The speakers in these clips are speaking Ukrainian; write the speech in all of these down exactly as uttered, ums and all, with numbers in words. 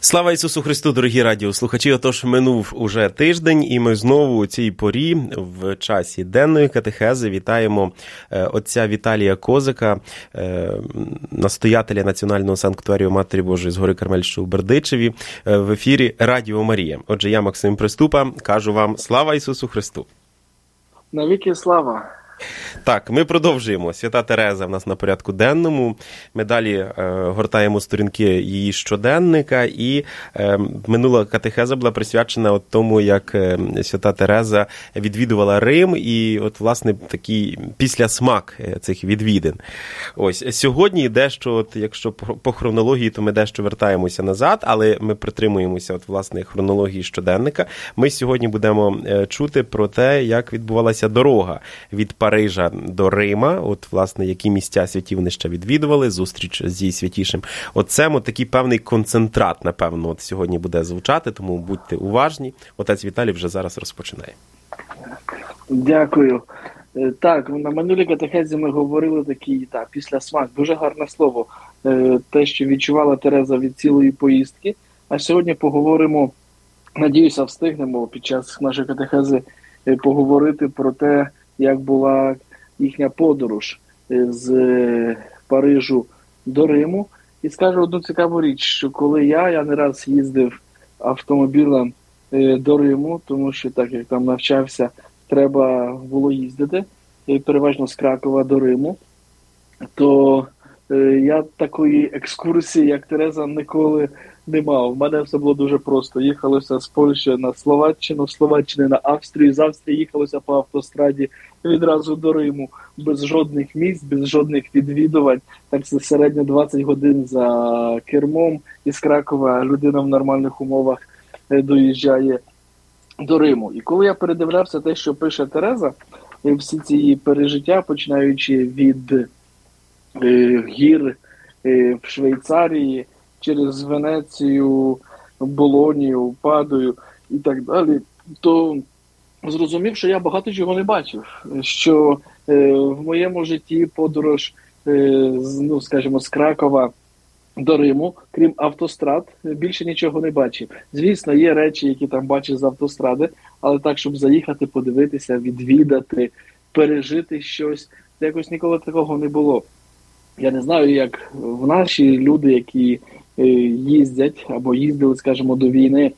Слава Ісусу Христу, дорогі радіослухачі! Отож, минув уже тиждень, і ми знову у цій порі, в часі денної катехези, вітаємо отця Віталія Козика, настоятеля Національного санктуарію Матері Божої з гори Кармель, що у Бердичеві, в ефірі Радіо Марія. Отже, я, Максим Приступа, кажу вам слава Ісусу Христу! Навіки слава! Так, ми продовжуємо. Свята Тереза в нас на порядку денному. Ми далі е, гортаємо сторінки її щоденника, і е, минула катехеза була присвячена от тому, як е, свята Тереза відвідувала Рим, і от, власне, такий післясмак цих відвідин. Ось, сьогодні дещо, от, якщо по хронології, то ми дещо вертаємося назад, але ми притримуємося, от, власне, хронології щоденника. Ми сьогодні будемо е, чути про те, як відбувалася дорога від Парижа до Рима, от, власне, які місця святі вони ще відвідували, зустріч з її святішим отцем, от такий певний концентрат, напевно, от сьогодні буде звучати, тому будьте уважні. Отець Віталій вже зараз розпочинає. Дякую. Так, на минулій катехезі ми говорили такий, так, післясмак, дуже гарне слово, те, що відчувала Тереза від цілої поїздки, а сьогодні поговоримо, надіюся, встигнемо під час нашої катехези поговорити про те, як була їхня подорож з Парижу до Риму. І скажу одну цікаву річ, що коли я, я не раз їздив автомобілем до Риму, тому що так як там навчався, треба було їздити, переважно з Кракова до Риму, то я такої екскурсії, як Тереза, ніколи не мав. У мене все було дуже просто. Їхалося з Польщі на Словаччину, з Словаччини на Австрію, з Австрії їхалося по автостраді відразу до Риму, без жодних місць, без жодних відвідувань. Так це середньо двадцять годин за кермом. Із Кракова людина в нормальних умовах доїжджає до Риму. І коли я передивлявся те, що пише Тереза, всі ці її пережиття, починаючи від е, гір е, в Швейцарії, через Венецію, Болонію, Падую і так далі, то зрозумів, що я багато чого не бачив. Що е, в моєму житті подорож, е, з, ну, скажімо, з Кракова до Риму, крім автострад, більше нічого не бачив. Звісно, є речі, які там бачиш з автостради, але так, щоб заїхати, подивитися, відвідати, пережити щось, це якось ніколи такого не було. Я не знаю, як в наші люди, які е, їздять або їздили, скажімо, до війни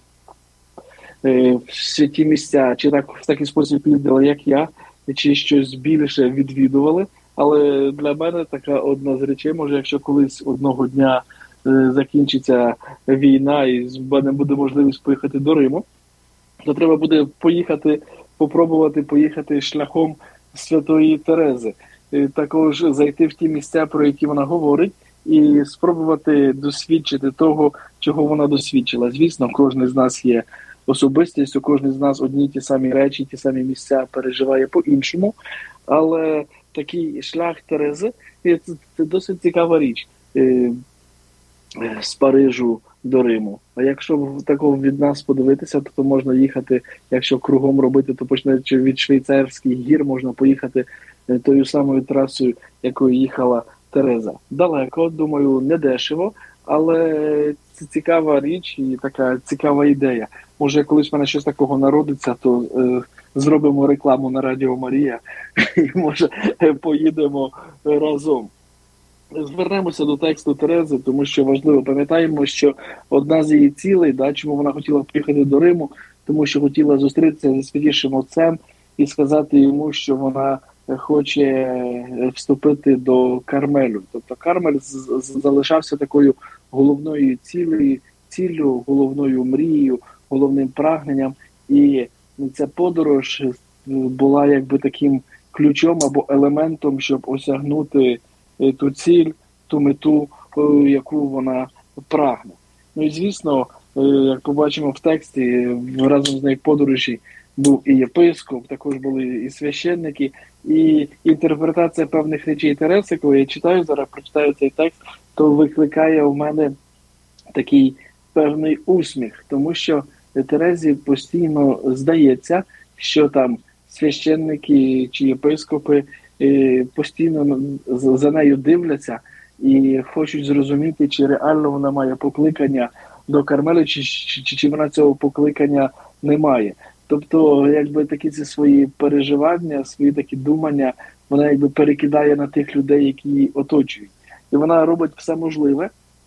е, в святі місця, чи так в такий спосіб їздили, як я, чи щось більше відвідували. Але для мене така одна з речей, може, якщо колись одного дня е, закінчиться війна і в мене буде можливість поїхати до Риму, то треба буде поїхати, попробувати поїхати шляхом Святої Терези. Також зайти в ті місця, про які вона говорить, і спробувати досвідчити того, чого вона досвідчила. Звісно, кожен з нас є особистість, у кожен з нас одні ті самі речі, ті самі місця переживає по-іншому, але такий шлях Терези – це, це досить цікава річ з Парижу до Риму. А якщо такого від нас подивитися, то, то можна їхати, якщо кругом робити, то починаючи від швейцарських гір, можна поїхати тою самою трасою, якою їхала Тереза. Далеко, думаю, не дешево, але це цікава річ і така цікава ідея. Може, колись в мене щось такого народиться, то е, зробимо рекламу на Радіо Марія і, може, поїдемо разом. Звернемося до тексту Терези, тому що важливо, пам'ятаємо, що одна з її цілей, да, чому вона хотіла приїхати до Риму, тому що хотіла зустрітися зі святішим отцем і сказати йому, що вона хоче вступити до Кармелю. Тобто Кармель залишався такою головною цілею, ціллю, головною мрією, головним прагненням. І ця подорож була якби таким ключом або елементом, щоб осягнути ту ціль, ту мету, яку вона прагне. Ну і звісно, як побачимо в тексті, разом з нею подорожі був і єпископ, також були і священники, і інтерпретація певних речей Тереси, коли я читаю, зараз прочитаю цей текст, то викликає у мене такий певний усміх, тому що Терезі постійно здається, що там священники чи єпископи постійно за нею дивляться і хочуть зрозуміти, чи реально вона має покликання до Кармелу, чи, чи, чи вона цього покликання не має. Тобто, якби такі ці свої переживання, свої такі думання, вона якби перекидає на тих людей, які її оточують. І вона робить все можливе,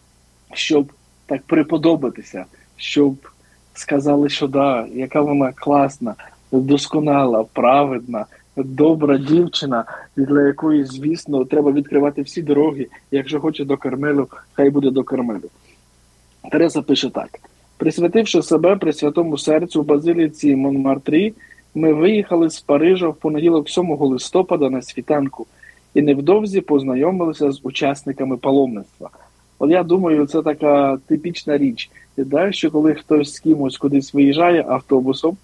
щоб так приподобатися, щоб сказали, що да, яка вона класна, досконала, праведна, добра дівчина, для якої, звісно, треба відкривати всі дороги. Якщо хоче до Кармелу, хай буде до Кармелу. Тереза пише так. Присвятивши себе при святому серцю в базиліці Монмартрі, ми виїхали з Парижа в понеділок сьомого листопада на світанку і невдовзі познайомилися з учасниками паломництва. От я думаю, це така типічна річ, да? Що коли хтось з кимось кудись виїжджає автобусом,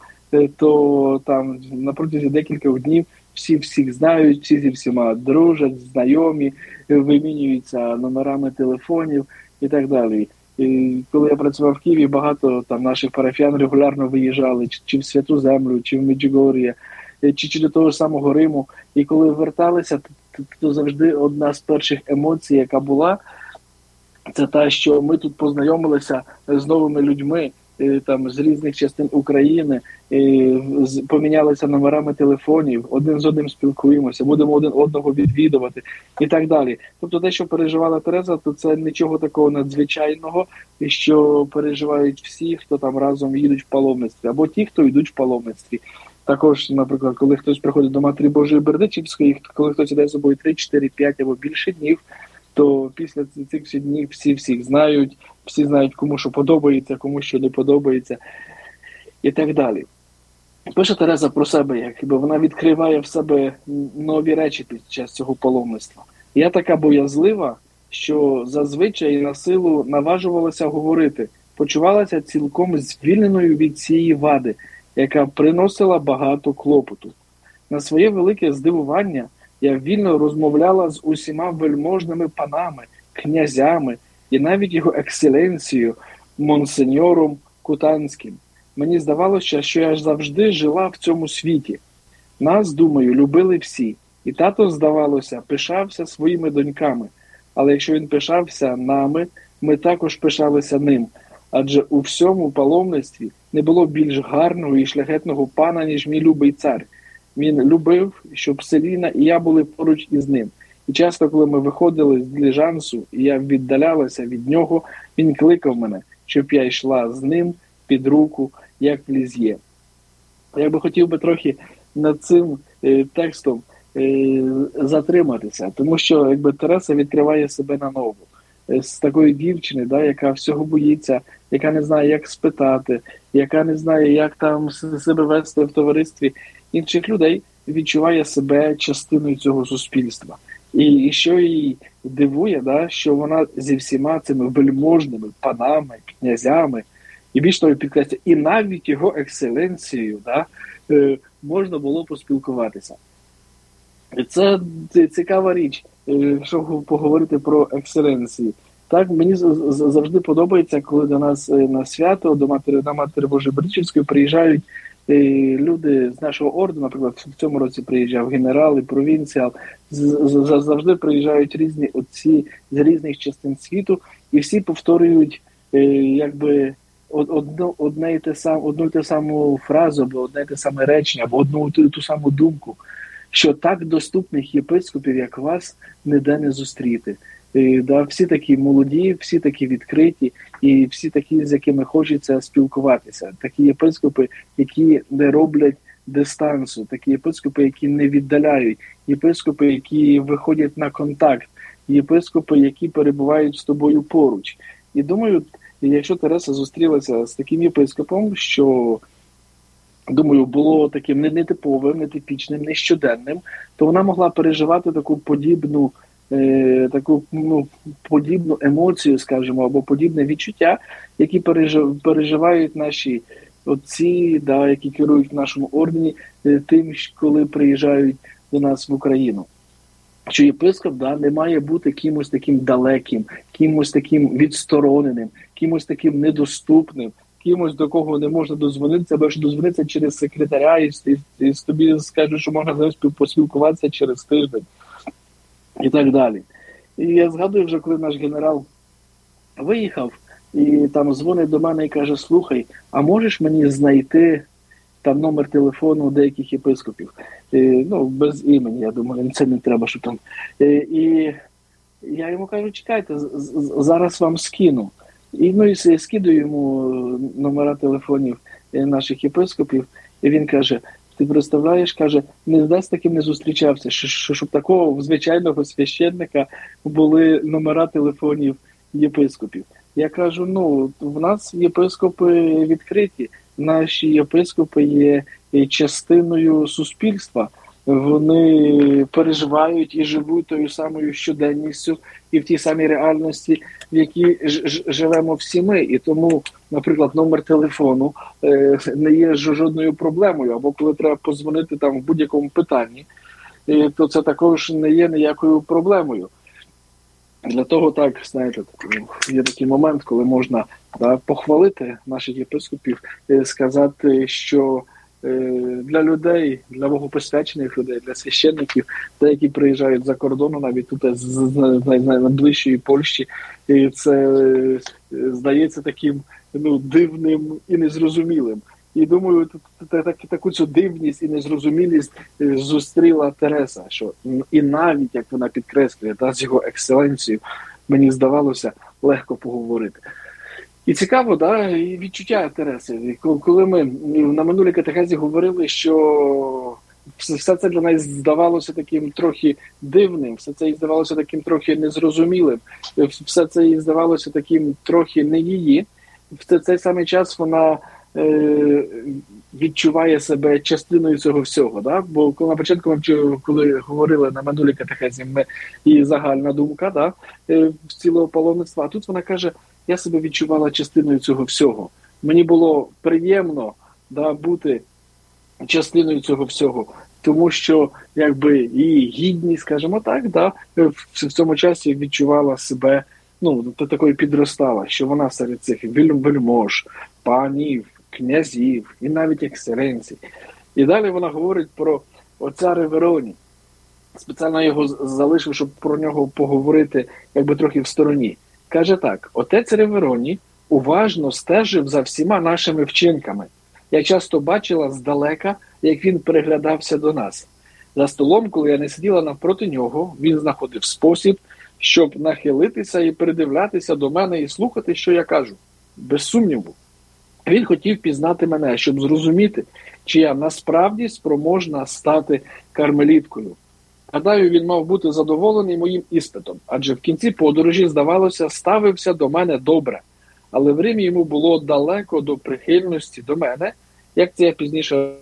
то там на протязі декількох днів всі всіх знають, всі зі всіма дружать, знайомі, вимінюються номерами телефонів і так далі. І коли я працював в Києві, багато там наших парафіян регулярно виїжджали, чи, чи в Святу Землю, чи в Меджугор'я, чи, чи до того ж самого Риму. І коли верталися, то, то, то завжди одна з перших емоцій, яка була, це та, що ми тут познайомилися з новими людьми, там з різних частин України, помінялися номерами телефонів, один з одним спілкуємося, будемо один одного відвідувати і так далі. Тобто те, що переживала Тереза, то це нічого такого надзвичайного, що переживають всі, хто там разом їдуть в паломництві, або ті, хто йдуть в паломництві. Також, наприклад, коли хтось приходить до Матері Божої Бердичівської, коли хтось іде з собою три, чотири, п'ять або більше днів, то після цих всіх днів всі всіх знають, всі знають, кому що подобається, кому що не подобається і так далі. Пише Тереза про себе, якби вона відкриває в себе нові речі під час цього паломництва. Я така боязлива, що зазвичай на силу наважувалася говорити, почувалася цілком звільненою від цієї вади, яка приносила багато клопоту. На своє велике здивування я вільно розмовляла з усіма вельможними панами, князями і навіть його екселенцією, монсеньором Кутанським. Мені здавалося, що я ж завжди жила в цьому світі. Нас, думаю, любили всі. І тато, здавалося, пишався своїми доньками. Але якщо він пишався нами, ми також пишалися ним. Адже у всьому паломництві не було більш гарного і шляхетного пана, ніж мій любий цар. Він любив, щоб Селіна і я були поруч із ним. І часто, коли ми виходили з диліжансу, і я віддалялася від нього, він кликав мене, щоб я йшла з ним під руку, як в Лізьє. Я би хотів би трохи над цим е, текстом е, затриматися, тому що якби Тереза відкриває себе наново. Е, з такої дівчини, да, яка всього боїться, яка не знає, як спитати, яка не знає, як там себе вести в товаристві інших людей, відчуває себе частиною цього суспільства. І, і що її дивує, да, що вона зі всіма цими вельможними панами, князями, і більш того підкреслює, і навіть його екселенцією, да, е, можна було поспілкуватися. І це, це цікава річ, е, що поговорити про екселенції. Так, мені завжди подобається, коли до нас на свято, до Матері, на Матері Божої Бердичівської приїжджають е, люди з нашого ордену, наприклад, в цьому році приїжджав генерал і провінціал, завжди приїжджають різні отці з різних частин світу, і всі повторюють, е, якби, Одну, одне і те сам, одну і те саму фразу, або одне і те саме речення, або одну ту, ту саму думку, що так доступних єпископів, як вас, ніде не зустріти. І, да, всі такі молоді, всі такі відкриті, і всі такі, з якими хочеться спілкуватися. Такі єпископи, які не роблять дистанцію, такі єпископи, які не віддаляють, єпископи, які виходять на контакт, єпископи, які перебувають з тобою поруч. І думаю, і якщо Тереза зустрілася з таким єпископом, що, думаю, було таким нетиповим, нетипічним, нещоденним, то вона могла переживати таку подібну, е, таку, ну, подібну емоцію, скажімо, або подібне відчуття, які пережив, переживають наші отці, да, які керують в нашому ордені, е, тим, коли приїжджають до нас в Україну. Що єпископ, да, не має бути кимось таким далеким, кимось таким відстороненим, кимось таким недоступним, кимось, до кого не можна дозвонитися, або що дозвонитися через секретаря, і, і, і тобі скажуть, що можна з ним поспілкуватися через тиждень. І так далі. І я згадую вже, коли наш генерал виїхав, і там дзвонить до мене і каже: слухай, а можеш мені знайти там номер телефону деяких єпископів? І, ну, без імені, я думаю, це не треба, що там. І, і я йому кажу: чекайте, зараз вам скину. І, ну, і скидаю йому номера телефонів наших єпископів, і він каже: ти представляєш, каже, не десь таким не зустрічався, що, що, щоб такого звичайного священника були номера телефонів єпископів. Я кажу: ну, в нас єпископи відкриті, наші єпископи є частиною суспільства, вони переживають і живуть тою самою щоденністю і в тій самій реальності, в якій ж- живемо всі ми. І тому, наприклад, номер телефону е, не є жодною проблемою, або коли треба подзвонити там в будь-якому питанні, е, то це також не є ніякою проблемою. Для того, так, знаєте, є такий момент, коли можна, да, похвалити наших єпископів, е, сказати, що для людей, для богопосвячених людей, для священників, деякі приїжджають за кордону, навіть тут з найближчої Польщі, і це здається таким, ну, дивним і незрозумілим. І думаю, таку цю дивність і незрозумілість зустріла Тереса, що і навіть, як вона підкреслює, та, з його екселенцією, мені здавалося, легко поговорити. І цікаво, да, і відчуття Тереси. Коли ми на минулій катехезі говорили, що все це для нас здавалося таким трохи дивним, все це їй здавалося таким трохи незрозумілим, все це їй здавалося таким трохи не її, в цей самий час вона е, відчуває себе частиною цього всього. Да? Бо коли на початку, коли говорили на минулій катехезі, ми, її загальна думка, да, в цілого паломництва, а тут вона каже: я себе відчувала частиною цього всього. Мені було приємно, да, бути частиною цього всього, тому що, якби, її гідність, скажімо так, да, в цьому часі відчувала себе, ну, такою підростала, що вона серед цих вельмож, панів, князів і навіть екселенцій. І далі вона говорить про отця Ревероні. Спеціально його залишив, щоб про нього поговорити, якби, трохи в стороні. Каже так: отець Ревероні уважно стежив за всіма нашими вчинками. Я часто бачила здалека, як він переглядався до нас. За столом, коли я не сиділа навпроти нього, він знаходив спосіб, щоб нахилитися і передивлятися до мене і слухати, що я кажу. Без сумніву. Він хотів пізнати мене, щоб зрозуміти, чи я насправді спроможна стати кармеліткою. Гадаю, він мав бути задоволений моїм іспитом, адже в кінці подорожі, здавалося, ставився до мене добре. Але в Римі йому було далеко до прихильності до мене, як це я пізніше...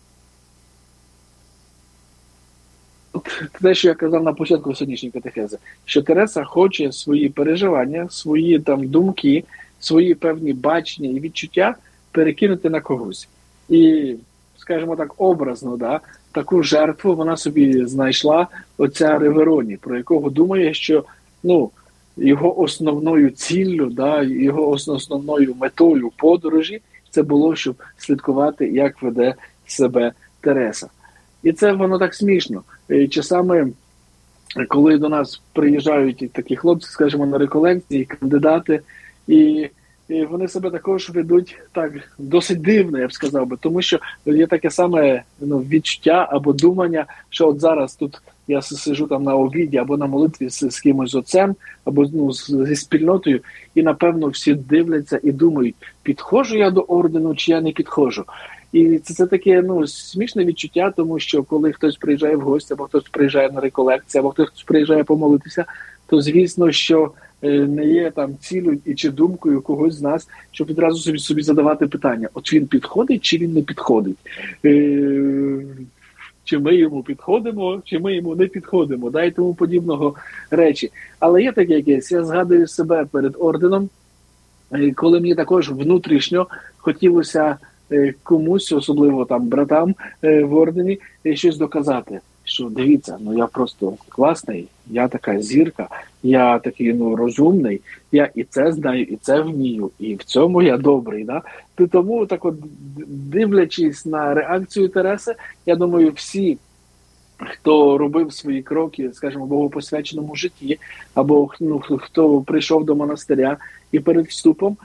Те, що я казав на початку сьогоднішньої катехези, що Тереса хоче свої переживання, свої там думки, свої певні бачення і відчуття перекинути на когось. І, скажімо так, образно, да, таку жертву вона собі знайшла, отця Ревероні, про якого думає, що, ну, його основною ціллю, да, його основною метою подорожі це було, щоб слідкувати, як веде себе Тереса. І це воно так смішно. І часами, коли до нас приїжджають такі хлопці, скажімо, на реколекції, кандидати, і І вони себе також ведуть так досить дивно, я б сказав би, тому що є таке саме, ну, відчуття або думання, що от зараз тут я сиджу там на обіді або на молитві з, з кимось отцем, або, ну, зі спільнотою, і напевно всі дивляться і думають, підходжу я до ордену чи я не підходжу. І це, це таке, ну, смішне відчуття, тому що коли хтось приїжджає в гості, або хтось приїжджає на реколекцію, або хтось приїжджає помолитися, то звісно, що не є там цілою і чи думкою когось з нас, щоб відразу собі собі задавати питання: от він підходить, чи він не підходить? Е, чи ми йому підходимо, чи ми йому не підходимо, да, і тому подібного речі. Але є таке якесь, я згадую себе перед орденом, коли мені також внутрішньо хотілося комусь, особливо там братам в ордені, щось доказати. Що дивіться, ну я просто класний, я така зірка, я такий, ну, розумний, я і це знаю, і це вмію, і в цьому я добрий. Да? Тому, так от, дивлячись на реакцію Тереси, я думаю, всі хто робив свої кроки, скажімо, в богопосвяченому житті, або ну, хто прийшов до монастиря і перед вступом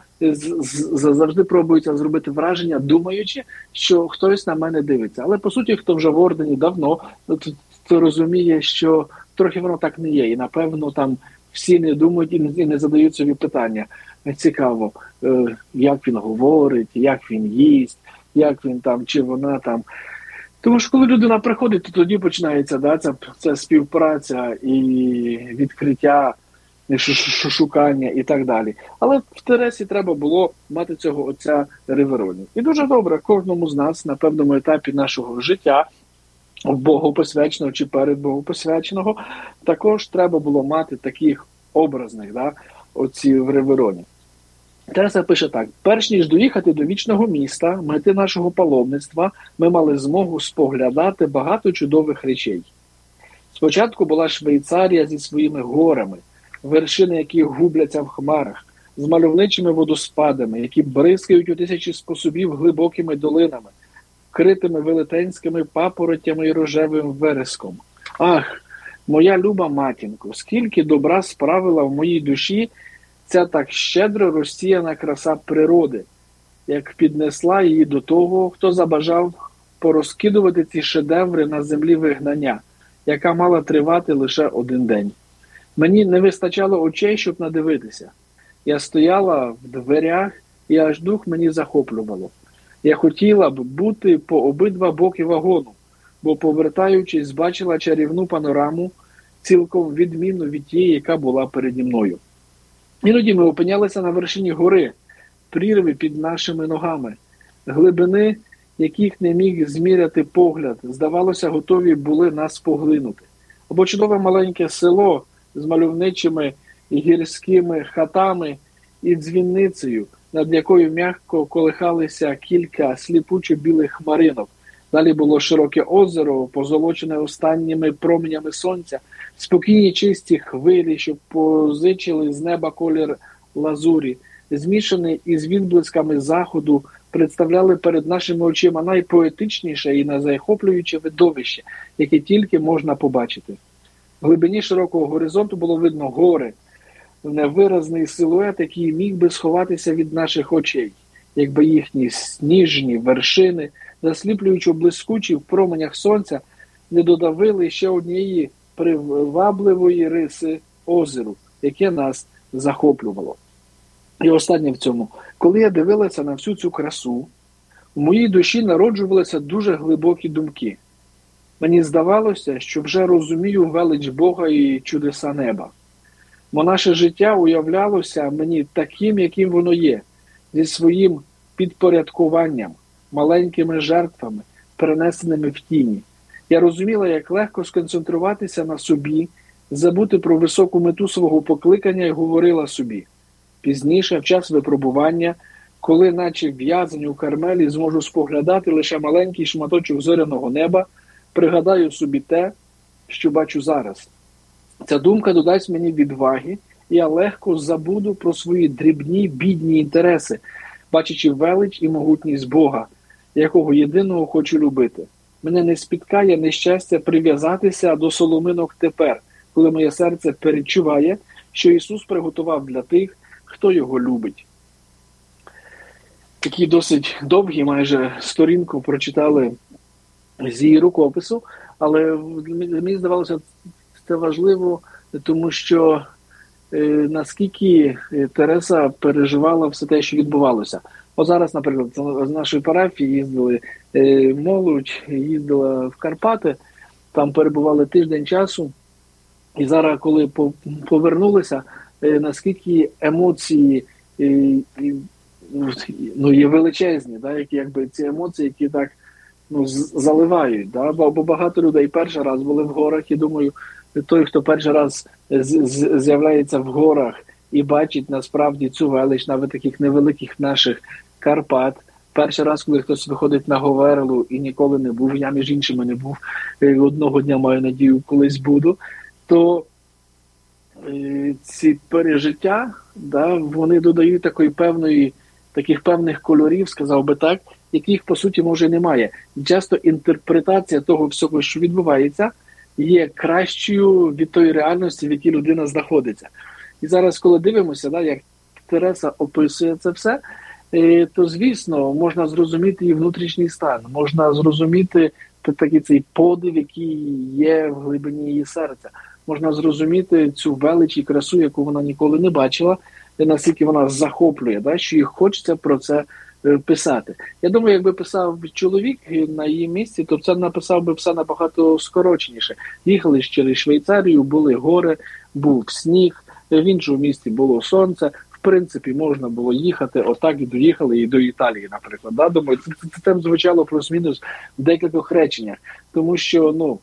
завжди пробується зробити враження, думаючи, що хтось на мене дивиться. Але, по суті, хто вже в ордені давно, то, то розуміє, що трохи воно так не є. І, напевно, там всі не думають і не задають собі питання. Цікаво, як він говорить, як він їсть, як він там, чи вона там. Тому що коли людина приходить, то тоді починається да, ця, ця співпраця і відкриття, шукання і так далі. Але в Тересі треба було мати цього отця Реверонію. І дуже добре, кожному з нас на певному етапі нашого життя, богопосвяченого чи перед богопосвяченого, також треба було мати таких образних да, отців Реверонів. Тереса пише так: перш ніж доїхати до вічного міста, мети нашого паломництва, ми мали змогу споглядати багато чудових речей. Спочатку була Швейцарія зі своїми горами, вершини яких губляться в хмарах, з мальовничими водоспадами, які бризкають у тисячі способів глибокими долинами, вкритими велетенськими папоротями і рожевим вереском. Ах, моя люба матінко, скільки добра справила в моїй душі ця так щедро розсіяна краса природи, як піднесла її до того, хто забажав порозкидувати ці шедеври на землі вигнання, яка мала тривати лише один день. Мені не вистачало очей, щоб надивитися. Я стояла в дверях, і аж дух мені захоплювало. Я хотіла б бути по обидва боки вагону, бо, повертаючись, бачила чарівну панораму, цілком відмінну від тієї, яка була переді мною. Іноді ми опинялися на вершині гори, прірви під нашими ногами, глибини, яких не міг зміряти погляд, здавалося, готові були нас поглинути. Або чудове маленьке село з мальовничими гірськими хатами і дзвіницею, над якою м'яко колихалися кілька сліпучо-білих хмаринок. Далі було широке озеро, позолочене останніми променями сонця, спокійні чисті хвилі, що позичили з неба колір лазурі, змішані із відблисками заходу, представляли перед нашими очима найпоетичніше і найзахоплююче видовище, яке тільки можна побачити. В глибині широкого горизонту було видно гори, невиразний силует, який міг би сховатися від наших очей, якби їхні сніжні вершини, засліплюючи блискучі в променях сонця, не додавили ще однієї привабливої риси озеру, яке нас захоплювало. І останнє в цьому. Коли я дивилася на всю цю красу, в моїй душі народжувалися дуже глибокі думки. Мені здавалося, що вже розумію велич Бога і чудеса неба. Бо наше життя уявлялося мені таким, яким воно є, зі своїм підпорядкуванням, маленькими жертвами, перенесеними в тіні. Я розуміла, як легко сконцентруватися на собі, забути про високу мету свого покликання і говорила собі. Пізніше, в час випробування, коли наче в'язані у Кармелі зможу споглядати лише маленький шматочок зоряного неба, пригадаю собі те, що бачу зараз. Ця думка додасть мені відваги, і я легко забуду про свої дрібні, бідні інтереси, бачачи велич і могутність Бога, якого єдиного хочу любити. Мене не спіткає нещастя прив'язатися до соломинок тепер, коли моє серце перечуває, що Ісус приготував для тих, хто його любить. Такі досить довгі, майже сторінку прочитали з її рукопису, але мені здавалося, це важливо, тому що е, наскільки Тереса переживала все те, що відбувалося. О зараз, наприклад, з нашої парафії їздили е, молодь, їздила в Карпати, там перебували тиждень часу, і зараз, коли повернулися, е, наскільки емоції е, ну, є величезні, да, які, якби, ці емоції, які так ну, заливають. Да? Бо багато людей перший раз були в горах, і думаю, той, хто перший раз з'являється в горах і бачить насправді цю велич, навіть таких невеликих наших Карпат, перший раз, коли хтось виходить на Говерлу і ніколи не був, я між іншими не був, одного дня маю надію, колись буду, то е, ці пережиття, да, вони додають такої певної, таких певних кольорів, сказав би так, яких, по суті, може немає. Часто інтерпретація того всього, що відбувається, є кращою від тої реальності, в якій людина знаходиться. І зараз, коли дивимося, да, як Тереса описує це все, то, звісно, можна зрозуміти її внутрішній стан, можна зрозуміти такий цей подив, який є в глибині її серця. Можна зрозуміти цю велич і красу, яку вона ніколи не бачила, і наскільки вона захоплює, да, що їй хочеться про це писати. Я думаю, якби писав чоловік на її місці, то це написав би все набагато скороченіше. Їхали через Швейцарію, були гори, був сніг, в іншому місті було сонце. В принципі, можна було їхати, отак і доїхали і до Італії, наприклад. Да? Думаю, це, це, це там звучало плюс-мінус в декількох реченнях. Тому що, ну,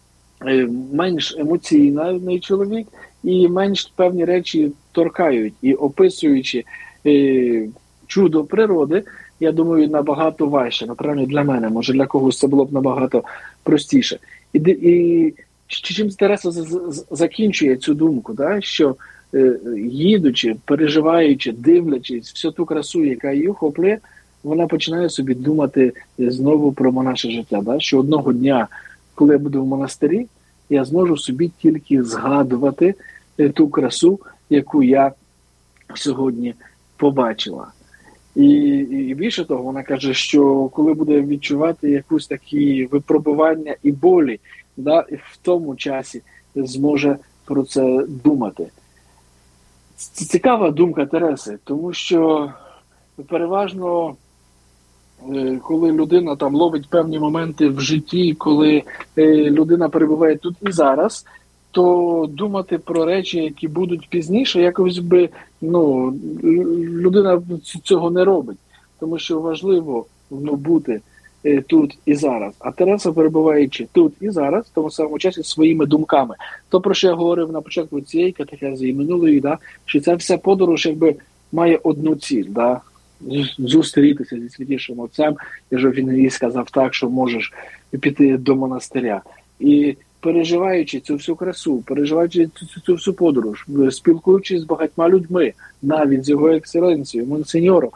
менш емоційний чоловік і менш певні речі торкають. І описуючи е, чудо природи, я думаю, набагато важче. Напевно, для мене, може для когось це було б набагато простіше. І, і чим Тереса закінчує цю думку, да? Що е, їдучи, переживаючи, дивлячись всю ту красу, яка її охоплює, вона починає собі думати знову про монаше життя. Да? Що одного дня, коли я буду в монастирі, я зможу собі тільки згадувати ту красу, яку я сьогодні побачила. І, і більше того, вона каже, що коли буде відчувати якусь такі випробування і болі, да, і в тому часі зможе про це думати. Це цікава думка Тереси, тому що переважно, коли людина там ловить певні моменти в житті, коли людина перебуває тут і зараз, то думати про речі, які будуть пізніше, якось би, ну, людина цього не робить. Тому що важливо, ну, бути тут і зараз. А Тереса, перебуваючи тут і зараз, в тому самому часі своїми думками. То, про що я говорив на початку цієї катехези і минулої, да, що ця вся подорож якби має одну ціль, да, зустрітися зі Святішим Отцем, і вже він їй сказав так, що можеш піти до монастиря. І переживаючи цю всю красу, переживаючи цю, цю всю подорож, спілкуючись з багатьма людьми, навіть з його екселенцією, монсеньором,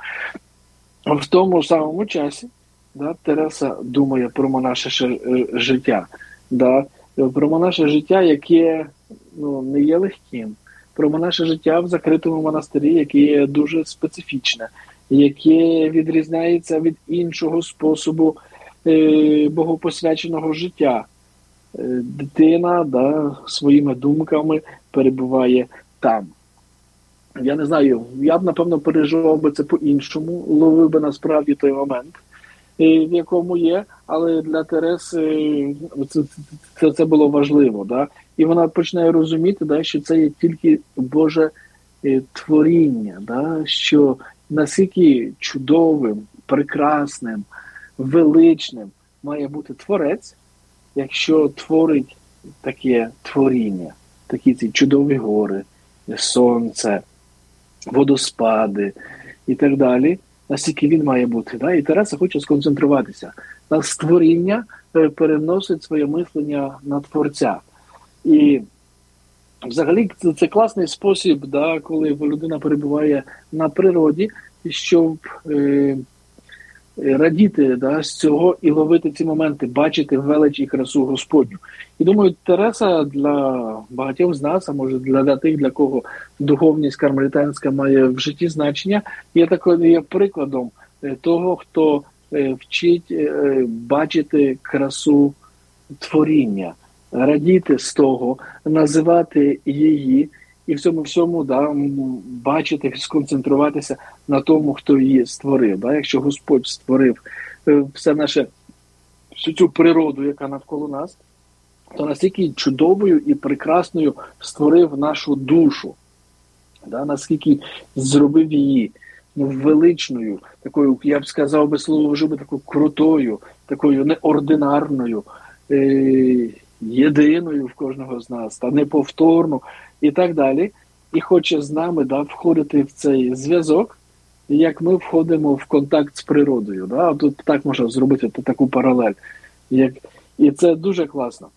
в тому самому часі, да, Тереса думає про монаше життя. Да, про монаше життя, яке, ну, не є легким. Про монаше життя в закритому монастирі, яке є дуже специфічне, яке відрізняється від іншого способу е, богопосвяченого життя. Е, дитина, да, своїми думками перебуває там. Я не знаю, я б, напевно, переживав би це по-іншому, ловив би насправді той момент, е, в якому є, але для Тереси це, це, це було важливо. Да? І вона починає розуміти, да, що це є тільки Боже е, творіння, да? Що наскільки чудовим, прекрасним, величним має бути Творець, якщо творить таке творіння, такі ці чудові гори, сонце, водоспади і так далі, наскільки він має бути. Да? І Тереса хоче сконцентруватися. На створіння переносить своє мислення на Творця. І взагалі це, це класний спосіб, да, коли людина перебуває на природі, щоб е, радіти, да, з цього і ловити ці моменти, бачити велич і красу Господню. І думаю, Тереса для багатьох з нас, а може для, для тих, для кого духовність кармелітанська має в житті значення, є такою, є прикладом того, хто е, вчить е, бачити красу творіння, радіти з того, називати її і в цьому всьому, да, бачити, сконцентруватися на тому, хто її створив. Да? Якщо Господь створив все наше, всю цю природу, яка навколо нас, то настільки чудовою і прекрасною створив нашу душу, да? Наскільки зробив її, ну, величною, такою, я б сказав би слово, вже би такою крутою, такою неординарною, е- єдиною в кожного з нас, та неповторну і так далі. І хоче з нами, да, входити в цей зв'язок, як ми входимо в контакт з природою. Да? Тут так можна зробити таку паралель. Як... І це дуже класно.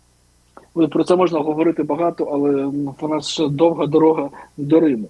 Про це можна говорити багато, але у нас ще довга дорога до Риму.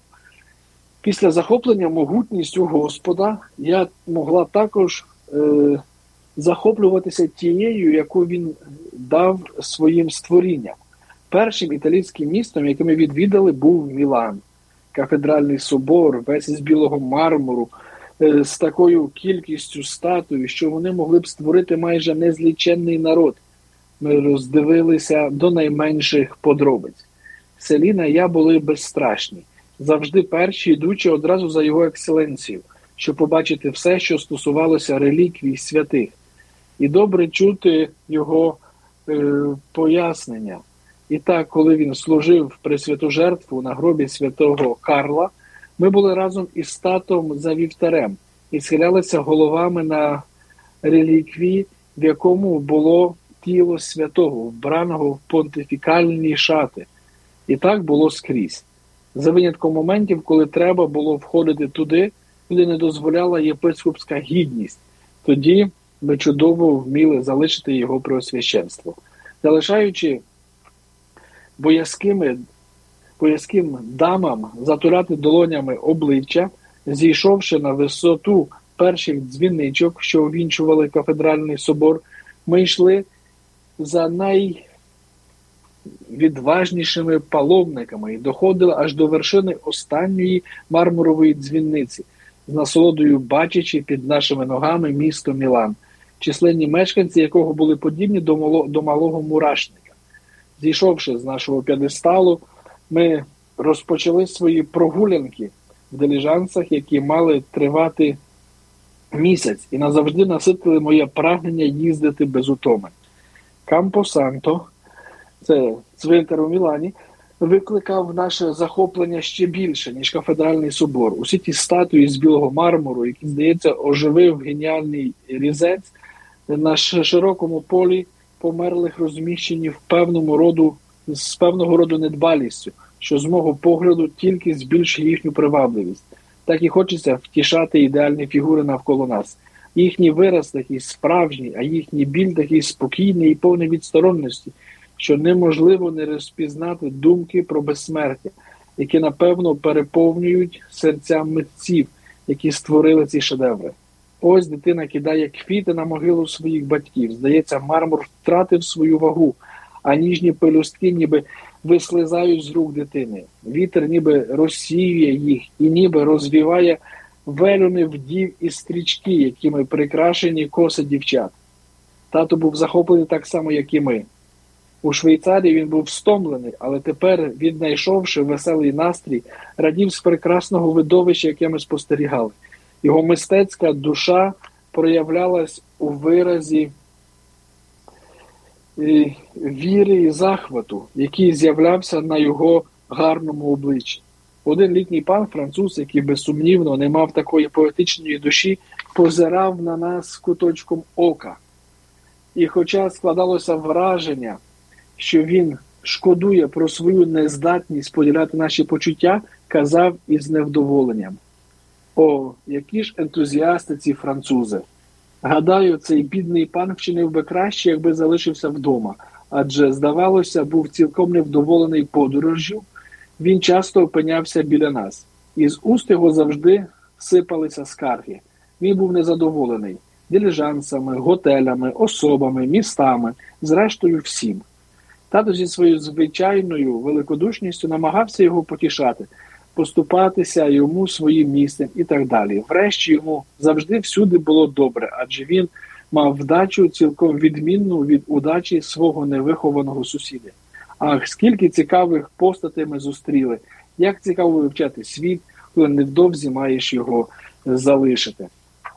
Після захоплення могутністю Господа я могла також е, захоплюватися тією, яку він дав своїм створінням. Першим італійським містом, яке ми відвідали, був Мілан. Кафедральний собор, весь із білого мармуру, з такою кількістю статуй, що вони могли б створити майже незліченний народ. Ми роздивилися до найменших подробиць. Селіна і я були безстрашні, завжди перші, йдучи одразу за його екселенцію, щоб побачити все, що стосувалося реліквій святих, і добре чути його е, пояснення. І так, коли він служив Пресвяту жертву на гробі святого Карла, ми були разом із татом за вівтарем і схилялися головами на реліквії, в якому було тіло святого, вбраного в понтифікальні шати. І так було скрізь. За винятком моментів, коли треба було входити туди, куди не дозволяла єпископська гідність. Тоді ми чудово вміли залишити його преосвященство. Залишаючи боязкими, боязким дамам затуляти долонями обличчя, зійшовши на висоту перших дзвіничок, що увінчували кафедральний собор, ми йшли за найвідважнішими паломниками і доходили аж до вершини останньої мармурової дзвіниці, з насолодою бачачи під нашими ногами місто Мілан, численні мешканці якого були подібні до, мало, до малого мурашника. Зійшовши з нашого п'єдесталу, ми розпочали свої прогулянки в диліжансах, які мали тривати місяць, і назавжди наситили моє прагнення їздити без утоми. Кампо-Санто, це цвинтар у Мілані, викликав наше захоплення ще більше, ніж кафедральний собор. Усі ті статуї з білого мармуру, які, здається, оживив геніальний різець, на широкому полі померлих розміщені в певному роду, з певного роду недбалістю, що з мого погляду тільки збільшує їхню привабливість. Так і хочеться втішати ідеальні фігури навколо нас. Їхній вираз такий справжній, а їхній біль такий спокійний і повний відсторонності, що неможливо не розпізнати думки про безсмертя, які, напевно, переповнюють серця митців, які створили ці шедеври. Ось дитина кидає квіти на могилу своїх батьків. Здається, мармур втратив свою вагу, а ніжні пелюстки ніби вислизають з рук дитини. Вітер ніби розсіює їх і ніби розвіває велюни вдів і стрічки, якими прикрашені коси дівчат. Тато був захоплений так само, як і ми. У Швейцарії він був стомлений, але тепер, віднайшовши веселий настрій, радів з прекрасного видовища, яке ми спостерігали. Його мистецька душа проявлялась у виразі віри і захвату, який з'являвся на його гарному обличчі. Один літній пан француз, який безсумнівно не мав такої поетичної душі, позирав на нас куточком ока. І хоча складалося враження, що він шкодує про свою нездатність поділяти наші почуття, казав із невдоволенням: «О, які ж ентузіасти ці французи! Гадаю, цей бідний пан вчинив би краще, якби залишився вдома, адже, здавалося, був цілком невдоволений подорожжю. Він часто опинявся біля нас. Із уст його завжди сипалися скарги. Він був незадоволений диліжансами, готелями, особами, містами, зрештою всім. Тато зі своєю звичайною великодушністю намагався його потішати, поступатися йому своїм місцем і так далі. Врешті йому завжди всюди було добре, адже він мав вдачу цілком відмінну від удачі свого невихованого сусіда. Ах, скільки цікавих постатей ми зустріли, як цікаво вивчати світ, коли невдовзі маєш його залишити.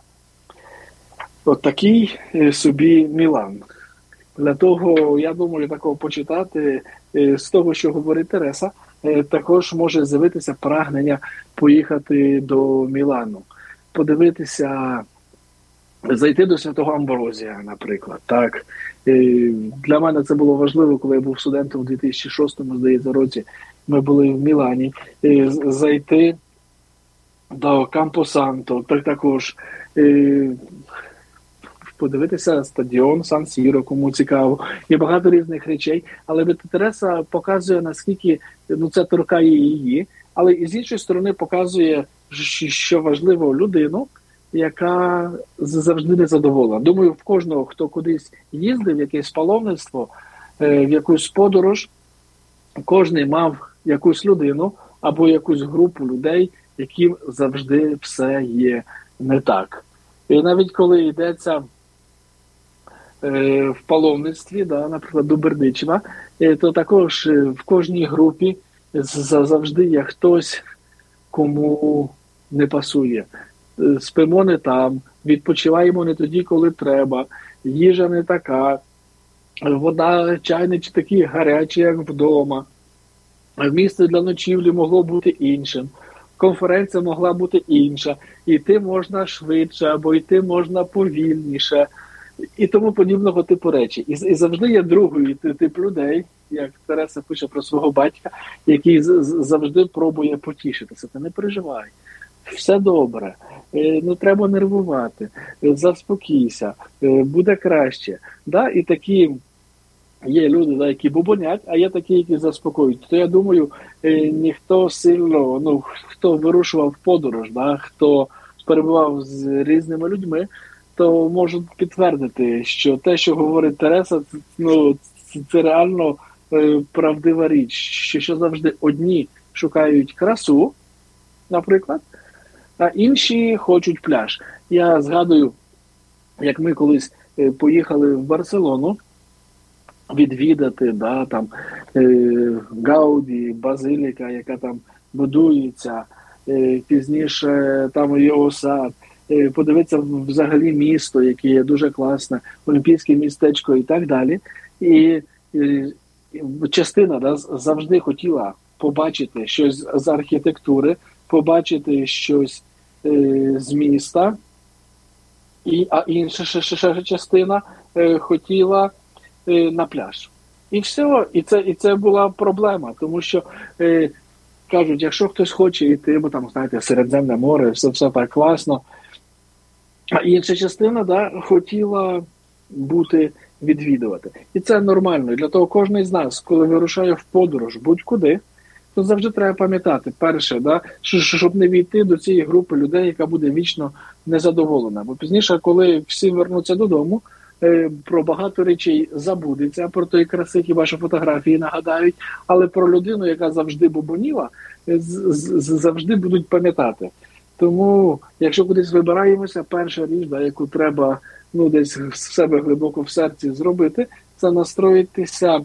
От такий собі Мілан. Для того, я думаю, такого почитати, з того, що говорить Тереса, також може з'явитися прагнення поїхати до Мілану, подивитися, зайти до Святого Амброзія, наприклад. Так. Для мене це було важливо, коли я був студентом у дві тисячі шостому, здається, році. Ми були в Мілані. Зайти до Кампо-Санто, так також подивитися стадіон Сан-Сіро, кому цікаво. Є багато різних речей, але Тереса показує, наскільки ну, це торкає її, але і з іншої сторони показує, що важливо людину, яка завжди незадоволена. Думаю, в кожного, хто кудись їздив, в якесь паломництво, в якусь подорож, кожний мав якусь людину або якусь групу людей, яким завжди все є не так. І навіть коли йдеться в паломництві, да, наприклад, до Бердичева, то також в кожній групі завжди є хтось, кому не пасує. Спимо не там, відпочиваємо не тоді, коли треба, їжа не така, вода, чайнички такі гарячі, як вдома, місце для ночівлі могло бути іншим, конференція могла бути інша, йти можна швидше, або йти можна повільніше, і тому подібного типу речі. І, і завжди є другий тип людей, як Тереса пише про свого батька, який завжди пробує потішитися. Ти не переживай, все добре, не треба нервувати, заспокійся, буде краще. Да? І такі є люди, да, які бубонять, а є такі, які заспокоюють. То я думаю, ніхто сильно, ну, хто вирушував в подорож, да, хто перебував з різними людьми, то можуть підтвердити, що те, що говорить Тереса, ну, це реально е, правдива річ, що, що завжди одні шукають красу, наприклад, а інші хочуть пляж. Я згадую, як ми колись е, поїхали в Барселону відвідати, да, там, е, Гауді, базиліка, яка там будується, е, пізніше там його сад, подивитися взагалі місто, яке є дуже класне, олімпійське містечко і так далі. І, і частина, да, завжди хотіла побачити щось з архітектури, побачити щось е, з міста, і, а інша ще, ще, ще частина е, хотіла е, на пляж. І все, і це, і це була проблема, тому що е, кажуть, якщо хтось хоче йти, бо там, знаєте, Середземне море, все, все так класно, а інша частина, да, хотіла бути відвідувати. І це нормально. І для того кожен з нас, коли вирушає в подорож будь-куди, то завжди треба пам'ятати, перше, да, щоб не війти до цієї групи людей, яка буде вічно незадоволена. Бо пізніше, коли всі вернуться додому, про багато речей забудеться, про тої краси хіба що фотографії нагадають, але про людину, яка завжди бубоніла, завжди будуть пам'ятати. Тому, якщо кудись вибираємося, перша річ, да, яку треба, ну, десь в себе глибоко в серці зробити, це настроїтися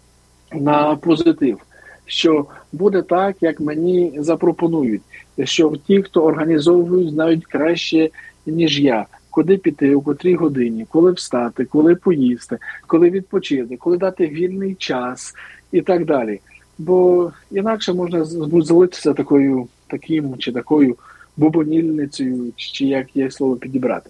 на позитив. Що буде так, як мені запропонують. Що ті, хто організовують, знають краще, ніж я. Куди піти, у котрій годині, коли встати, коли поїсти, коли відпочити, коли дати вільний час і так далі. Бо інакше можна залитися такою, таким чи такою бубонільницею, чи як є слово підібрати.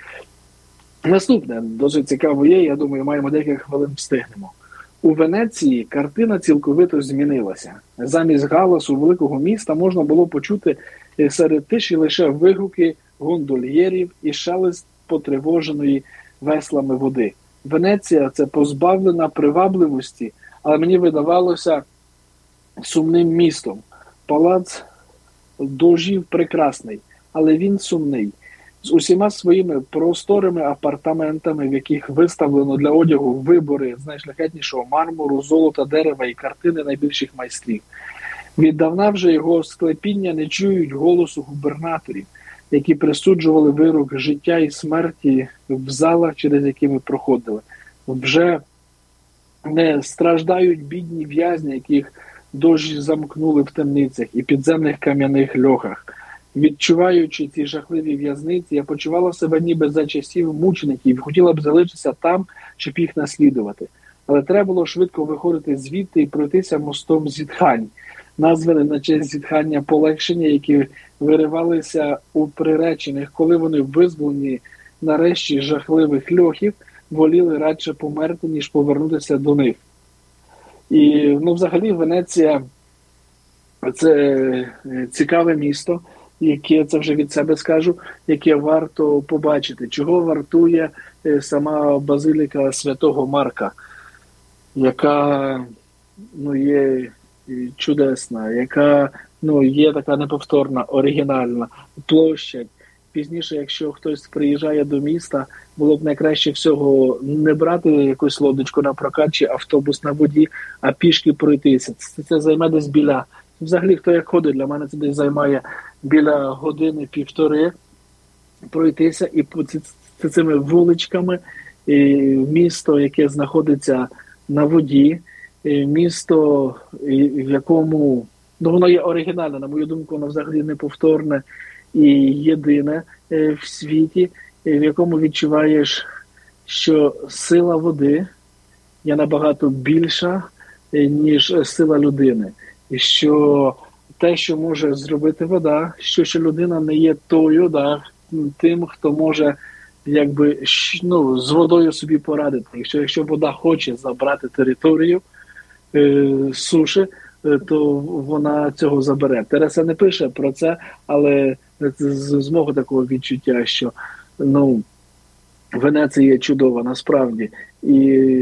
Наступне, досить цікаво є, я думаю, маємо декілька хвилин встигнемо. У Венеції картина цілковито змінилася. Замість галасу великого міста можна було почути серед тиші лише вигуки гондольєрів і шелест потривоженої веслами води. Венеція – це позбавлена привабливості, але мені видавалося сумним містом. Палац Дожів прекрасний, але він сумний. З усіма своїми просторими апартаментами, в яких виставлено для одягу вибори з найшляхетнішого мармуру, золота, дерева і картини найбільших майстрів. Віддавна вже його склепіння не чують голосу губернаторів, які присуджували вирок життя і смерті в залах, через які ми проходили. Вже не страждають бідні в'язні, яких дощ замкнули в темницях і підземних кам'яних льохах. Відчуваючи ці жахливі в'язниці, я почувала себе ніби за часів мучеників і хотіла б залишитися там, щоб їх наслідувати. Але треба було швидко виходити звідти і пройтися мостом зітхань, названі на честь зітхання полегшення, які виривалися у приречених, коли вони визволені нарешті жахливих льохів, воліли радше померти, ніж повернутися до них. І, ну, взагалі, Венеція – це цікаве місто, яке, це вже від себе скажу, яке варто побачити. Чого вартує сама базиліка Святого Марка, яка, ну, є чудесна, яка, ну, є така неповторна, оригінальна площадь, пізніше, якщо хтось приїжджає до міста, було б найкраще всього не брати якусь лодочку на прокат чи автобус на воді, а пішки пройтися. Це, це займе десь біля, взагалі хто як ходить, для мене це десь займає біля години-півтори пройтися і по ці, цими вуличками, і місто, яке знаходиться на воді, і місто, в якому, ну воно є оригінальне, на мою думку, воно взагалі неповторне і єдине в світі, в якому відчуваєш, що сила води є набагато більша, ніж сила людини. І що те, що може зробити вода, що, що людина не є тою, да, тим, хто може якби, ну, з водою собі порадити. Якщо, якщо вода хоче забрати територію е, суші, е, то вона цього забере. Тереса не пише про це, але з, з мого такого відчуття, що ну, Венеція є чудова, насправді. І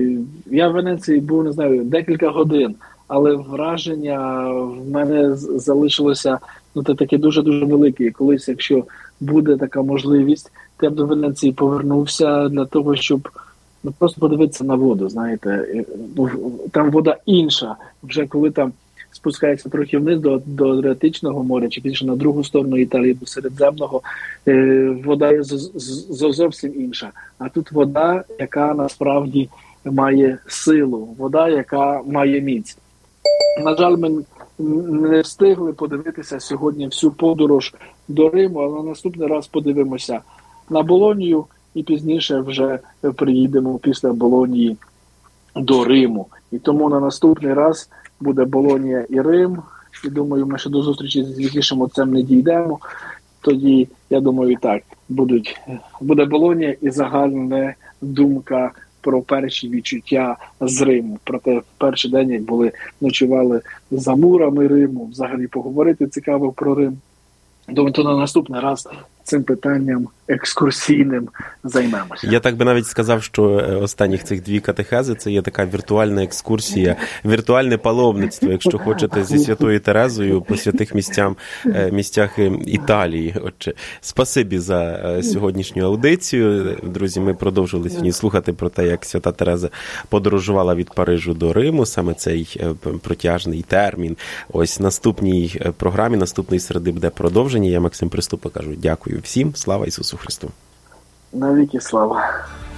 я в Венеції був, не знаю, декілька годин, але враження в мене залишилося ну, таке дуже-дуже велике. І колись, якщо буде така можливість, то я б до Венеції повернувся для того, щоб ну, просто подивитися на воду, знаєте. Там вода інша, вже коли там спускається трохи вниз до, до Адріатичного моря, чи більше на другу сторону Італії, до Середземного, е, вода є з, з, зовсім інша. А тут вода, яка насправді має силу, вода, яка має міць. На жаль, ми не встигли подивитися сьогодні всю подорож до Риму, але на наступний раз подивимося на Болонію і пізніше вже приїдемо після Болонії до Риму. І тому на наступний раз буде Болонія і Рим. І думаю, ми ще до зустрічі з Вікішем отцем не дійдемо. Тоді, я думаю, так, будуть, буде Болонія і загальна думка про перші відчуття з Риму. Про те, перший день, як були, ночували за мурами Риму, взагалі поговорити цікаво про Рим. Думаю, то на наступний раз цим питанням екскурсійним займемося. Я так би навіть сказав, що останніх цих дві катехези – це є така віртуальна екскурсія, віртуальне паломництво, якщо хочете, зі Святою Терезою по святих місцям, місцях Італії. Отже, спасибі за сьогоднішню аудицію. Друзі, ми продовжили сьогодні слухати про те, як Свята Тереза подорожувала від Парижу до Риму, саме цей протяжний термін. Ось наступній програмі, наступної середи буде продовження. Я, Максим Приступа, кажу дякую всім. Слава Ісусу Христу! Навіки слава!